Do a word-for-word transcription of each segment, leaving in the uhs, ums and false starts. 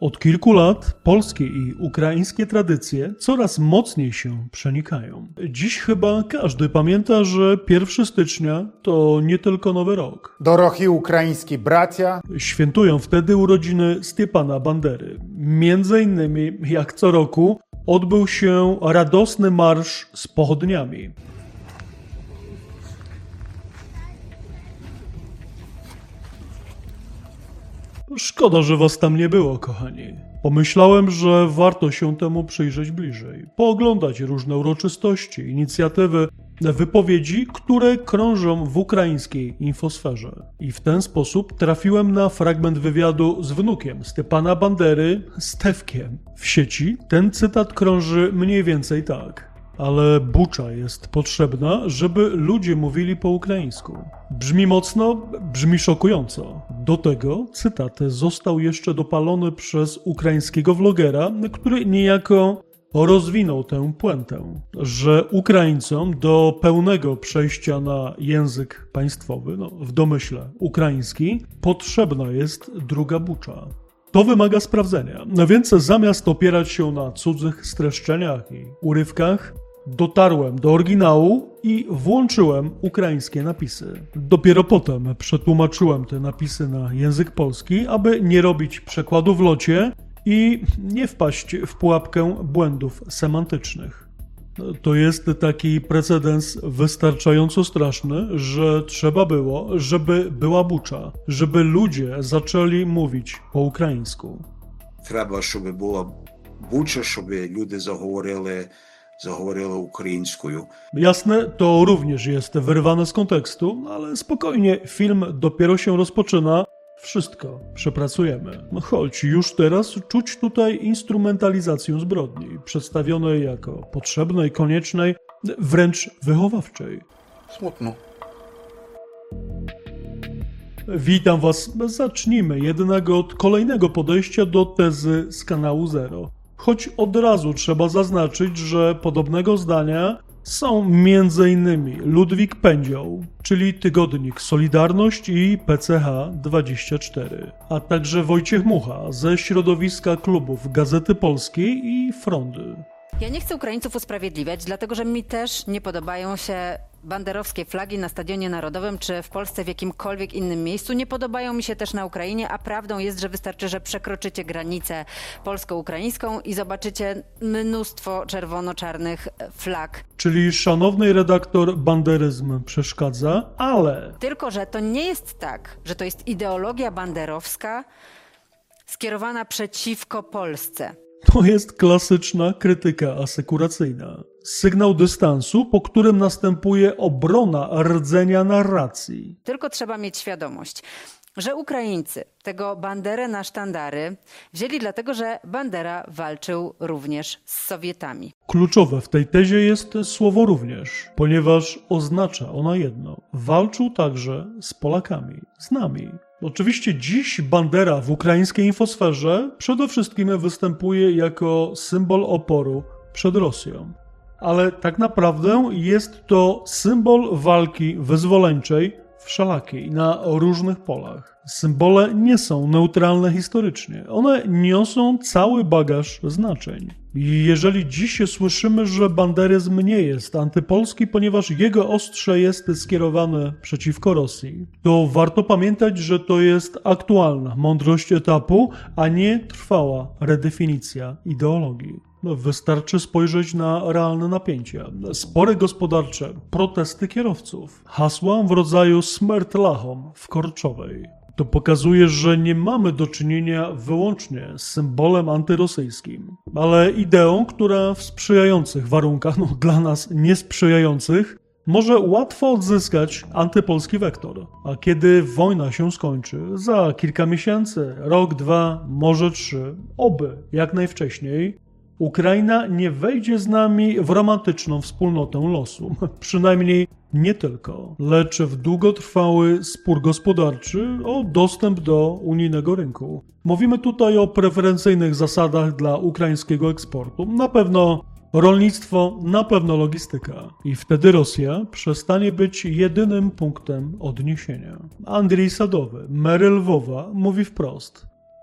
Od kilku lat polskie i ukraińskie tradycje coraz mocniej się przenikają. Dziś chyba każdy pamięta, że pierwszego stycznia to nie tylko Nowy Rok. Dorogi ukraińscy bracia Świętują wtedy urodziny Stepana Bandery. Między innymi, jak co roku, odbył się radosny marsz z pochodniami. Szkoda, że was tam nie było, kochani. Pomyślałem, że warto się temu przyjrzeć bliżej, pooglądać różne uroczystości, inicjatywy, wypowiedzi, które krążą w ukraińskiej infosferze. I w ten sposób trafiłem na fragment wywiadu z wnukiem Stepana Bandery, Stefkiem. W sieci ten cytat krąży mniej więcej tak. Ale bucza jest potrzebna, żeby ludzie mówili po ukraińsku. Brzmi mocno, brzmi szokująco. Do tego cytat został jeszcze dopalony przez ukraińskiego vlogera, który niejako rozwinął tę puentę, że Ukraińcom do pełnego przejścia na język państwowy, no w domyśle ukraiński, potrzebna jest druga bucza. To wymaga sprawdzenia, no więc zamiast opierać się na cudzych streszczeniach i urywkach, dotarłem do oryginału i włączyłem ukraińskie napisy. Dopiero potem przetłumaczyłem te napisy na język polski, aby nie robić przekładu w locie i nie wpaść w pułapkę błędów semantycznych. To jest taki precedens wystarczająco straszny, że trzeba było, żeby była bucza, żeby ludzie zaczęli mówić po ukraińsku. Треба, щоб була буча, щоб люди заговорили, заговорили українською. Jasne, to również jest wyrwane z kontekstu, ale spokojnie, film dopiero się rozpoczyna, wszystko przepracujemy. No choć już teraz czuć tutaj instrumentalizację zbrodni, przedstawionej jako potrzebnej, koniecznej, wręcz wychowawczej. Smutno. Witam was. Zacznijmy jednak od kolejnego podejścia do tezy z kanału Zero. Choć od razu trzeba zaznaczyć, że podobnego zdania są między innymi Ludwik Pędzioł, czyli tygodnik Solidarność i P C H dwadzieścia cztery, a także Wojciech Mucha ze środowiska klubów Gazety Polskiej i Frondy. Ja nie chcę Ukraińców usprawiedliwiać, dlatego że mi też nie podobają się banderowskie flagi na Stadionie Narodowym czy w Polsce w jakimkolwiek innym miejscu. Nie podobają mi się też na Ukrainie, a prawdą jest, że wystarczy, że przekroczycie granicę polsko-ukraińską i zobaczycie mnóstwo czerwono-czarnych flag. Czyli szanownej redaktor, banderyzm przeszkadza, ale... Tylko że to nie jest tak, że to jest ideologia banderowska skierowana przeciwko Polsce. To jest klasyczna krytyka asekuracyjna. Sygnał dystansu, po którym następuje obrona rdzenia narracji. Tylko trzeba mieć świadomość, że Ukraińcy tego Banderę na sztandary wzięli dlatego, że Bandera walczył również z Sowietami. Kluczowe w tej tezie jest słowo również, ponieważ oznacza ona jedno. Walczył także z Polakami, z nami. Oczywiście dziś Bandera w ukraińskiej infosferze przede wszystkim występuje jako symbol oporu przed Rosją. Ale tak naprawdę jest to symbol walki wyzwoleńczej wszelakiej, na różnych polach. Symbole nie są neutralne historycznie. One niosą cały bagaż znaczeń. I jeżeli dziś słyszymy, że banderyzm nie jest antypolski, ponieważ jego ostrze jest skierowane przeciwko Rosji, to warto pamiętać, że to jest aktualna mądrość etapu, a nie trwała redefinicja ideologii. No, wystarczy spojrzeć na realne napięcia, spory gospodarcze, protesty kierowców, hasła w rodzaju smert lachom w Korczowej. To pokazuje, że nie mamy do czynienia wyłącznie z symbolem antyrosyjskim, ale ideą, która w sprzyjających warunkach, no dla nas niesprzyjających, może łatwo odzyskać antypolski wektor. A kiedy wojna się skończy, za kilka miesięcy, rok, dwa, może trzy, oby jak najwcześniej, Ukraina nie wejdzie z nami w romantyczną wspólnotę losu. Przynajmniej nie tylko, lecz w długotrwały spór gospodarczy o dostęp do unijnego rynku. Mówimy tutaj o preferencyjnych zasadach dla ukraińskiego eksportu. Na pewno rolnictwo, na pewno logistyka. I wtedy Rosja przestanie być jedynym punktem odniesienia. Andrzej Sadowy, mer Lwowa, mówi wprost.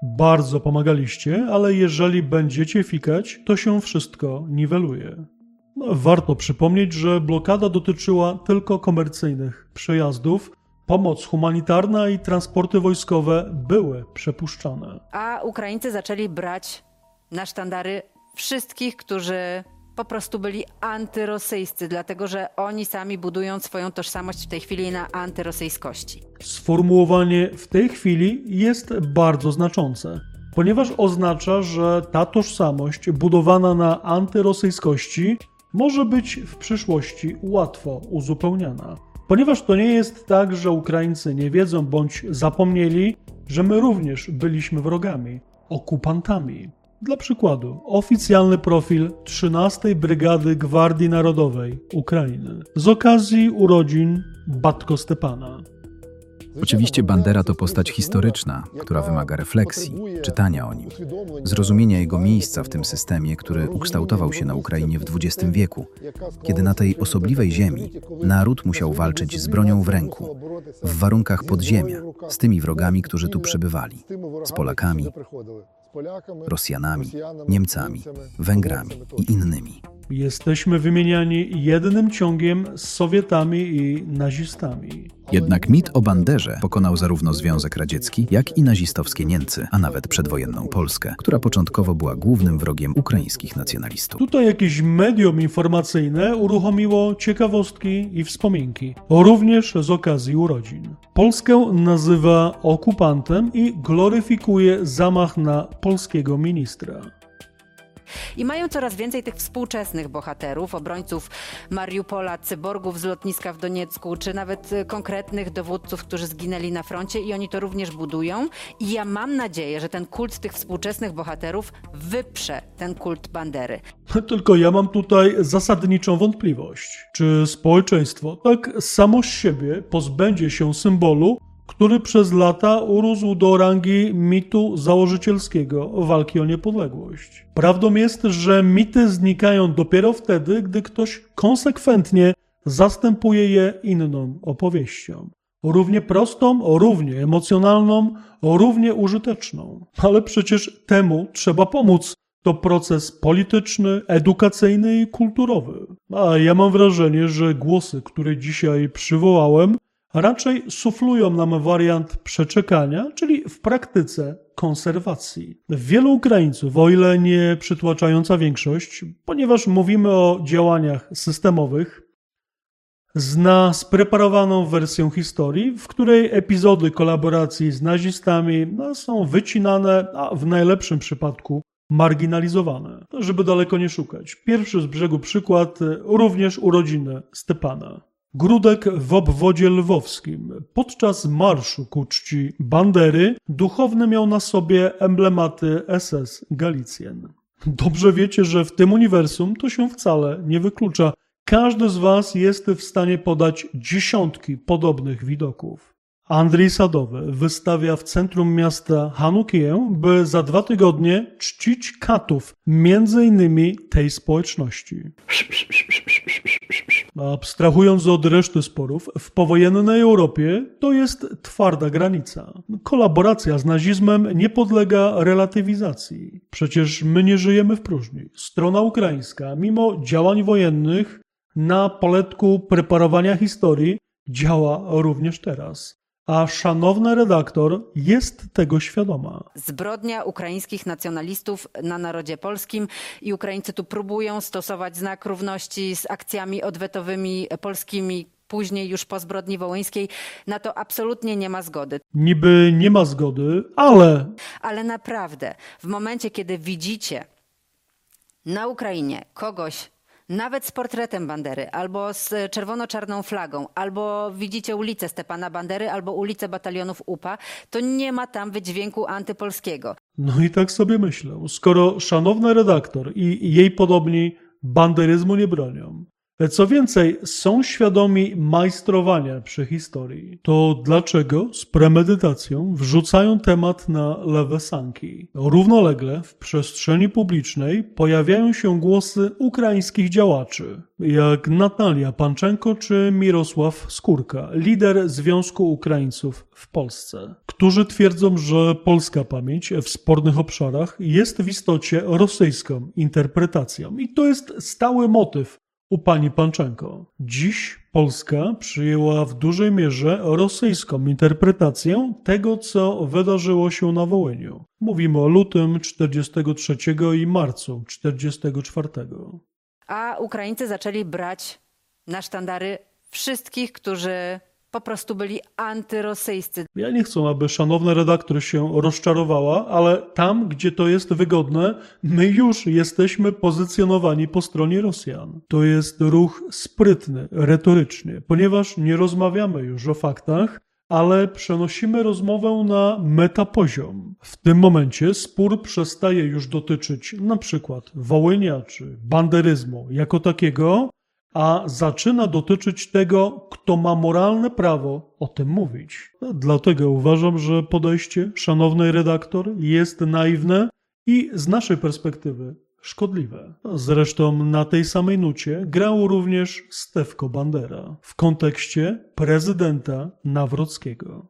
Bardzo pomagaliście, ale jeżeli będziecie fikać, to się wszystko niweluje. No, warto przypomnieć, że blokada dotyczyła tylko komercyjnych przejazdów. Pomoc humanitarna i transporty wojskowe były przepuszczane. A Ukraińcy zaczęli brać na sztandary wszystkich, którzy po prostu byli antyrosyjscy, dlatego że oni sami budują swoją tożsamość w tej chwili na antyrosyjskości. Sformułowanie w tej chwili jest bardzo znaczące, ponieważ oznacza, że ta tożsamość budowana na antyrosyjskości może być w przyszłości łatwo uzupełniana. Ponieważ to nie jest tak, że Ukraińcy nie wiedzą bądź zapomnieli, że my również byliśmy wrogami, okupantami. Dla przykładu, oficjalny profil trzynastej Brygady Gwardii Narodowej Ukrainy z okazji urodzin Batko Stepana. Oczywiście Bandera to postać historyczna, która wymaga refleksji, czytania o nim, zrozumienia jego miejsca w tym systemie, który ukształtował się na Ukrainie w dwudziestym wieku, kiedy na tej osobliwej ziemi naród musiał walczyć z bronią w ręku, w warunkach podziemia, z tymi wrogami, którzy tu przybywali, z Polakami, Rosjanami, Niemcami, Węgrami i innymi. Jesteśmy wymieniani jednym ciągiem z Sowietami i nazistami. Jednak mit o Banderze pokonał zarówno Związek Radziecki, jak i nazistowskie Niemcy, a nawet przedwojenną Polskę, która początkowo była głównym wrogiem ukraińskich nacjonalistów. Tutaj jakieś medium informacyjne uruchomiło ciekawostki i wspominki, również z okazji urodzin. Polskę nazywa okupantem i gloryfikuje zamach na polskiego ministra. I mają coraz więcej tych współczesnych bohaterów, obrońców Mariupola, cyborgów z lotniska w Doniecku, czy nawet konkretnych dowódców, którzy zginęli na froncie i oni to również budują. I ja mam nadzieję, że ten kult tych współczesnych bohaterów wyprze ten kult Bandery. Tylko ja mam tutaj zasadniczą wątpliwość. Czy społeczeństwo tak samo z siebie pozbędzie się symbolu, który przez lata urósł do rangi mitu założycielskiego walki o niepodległość? Prawdą jest, że mity znikają dopiero wtedy, gdy ktoś konsekwentnie zastępuje je inną opowieścią. Równie prostą, równie emocjonalną, równie użyteczną. Ale przecież temu trzeba pomóc. To proces polityczny, edukacyjny i kulturowy. A ja mam wrażenie, że głosy, które dzisiaj przywołałem, raczej suflują nam wariant przeczekania, czyli w praktyce konserwacji. Wielu Ukraińców, o ile nie przytłaczająca większość, ponieważ mówimy o działaniach systemowych, zna spreparowaną wersję historii, w której epizody kolaboracji z nazistami no, są wycinane, a w najlepszym przypadku marginalizowane. Żeby daleko nie szukać. Pierwszy z brzegu przykład, również urodziny Stepana. Grudek w obwodzie lwowskim. Podczas marszu ku czci Bandery duchowny miał na sobie emblematy S S Galicjen. Dobrze wiecie, że w tym uniwersum to się wcale nie wyklucza. Każdy z was jest w stanie podać dziesiątki podobnych widoków. Andrzej Sadowy wystawia w centrum miasta Hanukiję, by za dwa tygodnie czcić katów, między innymi tej społeczności. Abstrahując od reszty sporów, w powojennej Europie to jest twarda granica. Kolaboracja z nazizmem nie podlega relatywizacji. Przecież my nie żyjemy w próżni. Strona ukraińska, mimo działań wojennych na poletku preparowania historii, działa również teraz. A szanowna redaktor jest tego świadoma. Zbrodnia ukraińskich nacjonalistów na narodzie polskim i Ukraińcy tu próbują stosować znak równości z akcjami odwetowymi polskimi, później już po zbrodni wołyńskiej. Na to absolutnie nie ma zgody. Niby nie ma zgody, ale... Ale naprawdę, w momencie, kiedy widzicie na Ukrainie kogoś, nawet z portretem Bandery, albo z czerwono-czarną flagą, albo widzicie ulicę Stepana Bandery, albo ulicę batalionów U P A, to nie ma tam wydźwięku antypolskiego. No i tak sobie myślę, skoro szanowna redaktor i jej podobni banderyzmu nie bronią, Co więcej, są świadomi majstrowania przy historii. To dlaczego z premedytacją wrzucają temat na lewe sanki? Równolegle w przestrzeni publicznej pojawiają się głosy ukraińskich działaczy, jak Natalia Panczenko czy Mirosław Skórka, lider Związku Ukraińców w Polsce, którzy twierdzą, że polska pamięć w spornych obszarach jest w istocie rosyjską interpretacją. I to jest stały motyw u pani Panczenko. Dziś Polska przyjęła w dużej mierze rosyjską interpretację tego, co wydarzyło się na Wołyniu. Mówimy o lutym czterdziestego trzeciego i marcu czterdziestego czwartego. A Ukraińcy zaczęli brać na sztandary wszystkich, którzy po prostu byli antyrosyjscy. Ja nie chcę, aby szanowna redaktor się rozczarowała, ale tam, gdzie to jest wygodne, my już jesteśmy pozycjonowani po stronie Rosjan. To jest ruch sprytny, retorycznie, ponieważ nie rozmawiamy już o faktach, ale przenosimy rozmowę na metapoziom. W tym momencie spór przestaje już dotyczyć na przykład Wołynia czy banderyzmu jako takiego, a zaczyna dotyczyć tego, kto ma moralne prawo o tym mówić. Dlatego uważam, że podejście szanownej redaktor jest naiwne i z naszej perspektywy szkodliwe. Zresztą na tej samej nucie grał również Stefko Bandera w kontekście prezydenta Nawrockiego.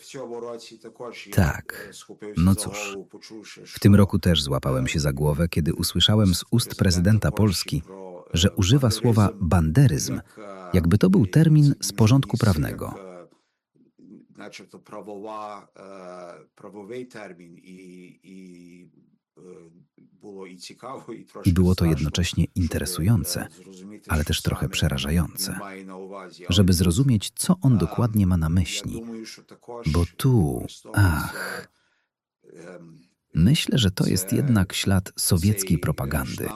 Tak, no cóż, w tym roku też złapałem się za głowę, kiedy usłyszałem z ust prezydenta Polski, że używa słowa banderyzm, jakby to był termin z porządku prawnego. I było to jednocześnie interesujące, ale też trochę przerażające, żeby zrozumieć, co on dokładnie ma na myśli. Bo tu, ach, myślę, że to jest jednak ślad sowieckiej propagandy.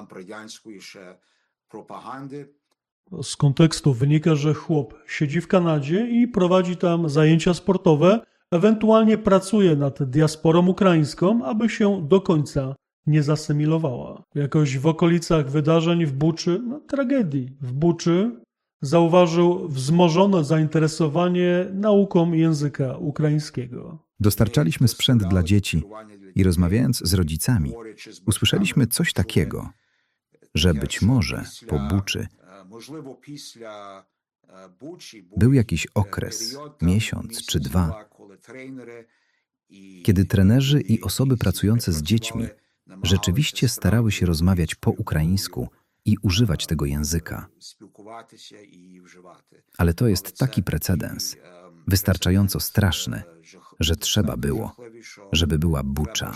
Z kontekstu wynika, że chłop siedzi w Kanadzie i prowadzi tam zajęcia sportowe, ewentualnie pracuje nad diasporą ukraińską, aby się do końca nie zasymilowała. Jakoś w okolicach wydarzeń w Buczy, no, tragedii w Buczy, zauważył wzmożone zainteresowanie nauką języka ukraińskiego. Dostarczaliśmy sprzęt dla dzieci i rozmawiając z rodzicami, usłyszeliśmy coś takiego, że być może po Buczy był jakiś okres, miesiąc czy dwa, kiedy trenerzy i osoby pracujące z dziećmi rzeczywiście starały się rozmawiać po ukraińsku i używać tego języka. Ale to jest taki precedens, wystarczająco straszny, że trzeba było, żeby była Bucza,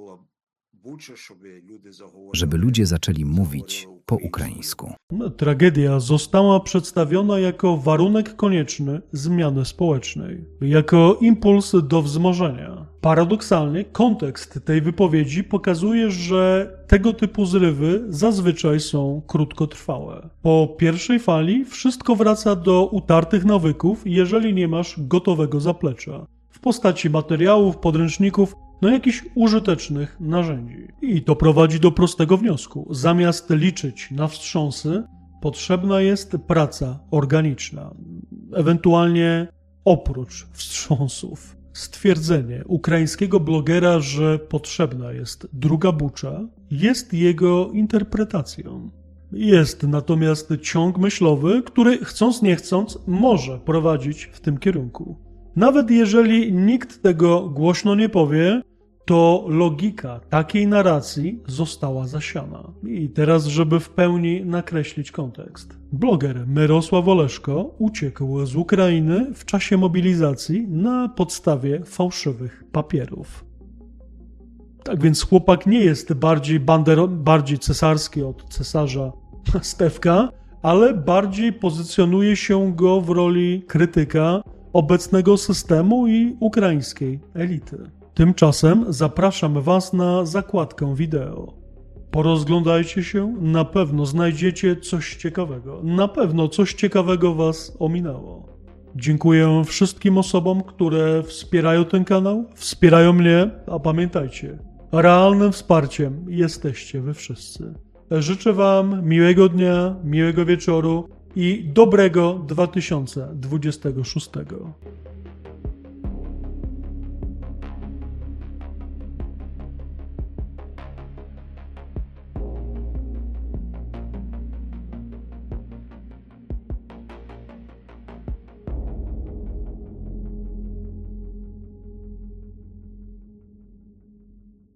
żeby ludzie zaczęli mówić po ukraińsku. Tragedia została przedstawiona jako warunek konieczny zmiany społecznej, jako impuls do wzmożenia. Paradoksalnie kontekst tej wypowiedzi pokazuje, że tego typu zrywy zazwyczaj są krótkotrwałe. Po pierwszej fali wszystko wraca do utartych nawyków, jeżeli nie masz gotowego zaplecza w postaci materiałów, podręczników, no jakichś użytecznych narzędzi. I to prowadzi do prostego wniosku. Zamiast liczyć na wstrząsy, potrzebna jest praca organiczna. Ewentualnie oprócz wstrząsów. Stwierdzenie ukraińskiego blogera, że potrzebna jest druga Bucza, jest jego interpretacją. Jest natomiast ciąg myślowy, który chcąc nie chcąc może prowadzić w tym kierunku. Nawet jeżeli nikt tego głośno nie powie, to logika takiej narracji została zasiana. I teraz, żeby w pełni nakreślić kontekst. Bloger Mirosław Oleszko uciekł z Ukrainy w czasie mobilizacji na podstawie fałszywych papierów. Tak więc chłopak nie jest bardziej bandero, bardziej cesarski od cesarza Stefka, ale bardziej pozycjonuje się go w roli krytyka obecnego systemu i ukraińskiej elity. Tymczasem zapraszam Was na zakładkę wideo. Porozglądajcie się, na pewno znajdziecie coś ciekawego. Na pewno coś ciekawego Was ominęło. Dziękuję wszystkim osobom, które wspierają ten kanał, wspierają mnie, a pamiętajcie, realnym wsparciem jesteście Wy wszyscy. Życzę Wam miłego dnia, miłego wieczoru i dobrego dwa tysiące dwudziestego szóstego.